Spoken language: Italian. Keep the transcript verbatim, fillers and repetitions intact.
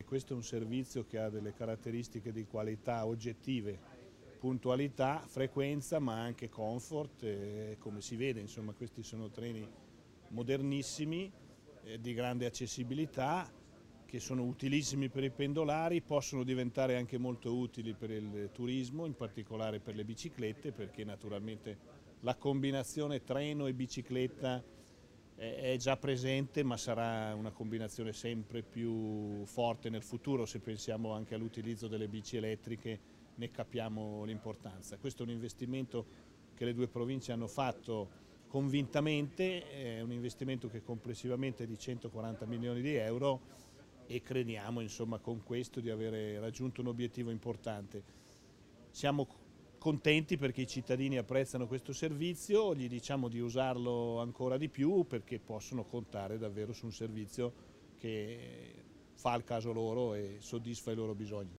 questo è un servizio che ha delle caratteristiche di qualità oggettive, puntualità, frequenza, ma anche comfort, e come si vede, insomma, questi sono treni modernissimi, eh, di grande accessibilità, che sono utilissimi per i pendolari, possono diventare anche molto utili per il turismo, in particolare per le biciclette, perché naturalmente la combinazione treno e bicicletta è già presente, ma sarà una combinazione sempre più forte nel futuro. Se pensiamo anche all'utilizzo delle bici elettriche, ne capiamo l'importanza. Questo è un investimento che le due province hanno fatto convintamente, è un investimento che complessivamente è di centoquaranta milioni di euro e crediamo, insomma, con questo di avere raggiunto un obiettivo importante. Siamo contenti perché i cittadini apprezzano questo servizio, gli diciamo di usarlo ancora di più perché possono contare davvero su un servizio che fa il caso loro e soddisfa i loro bisogni.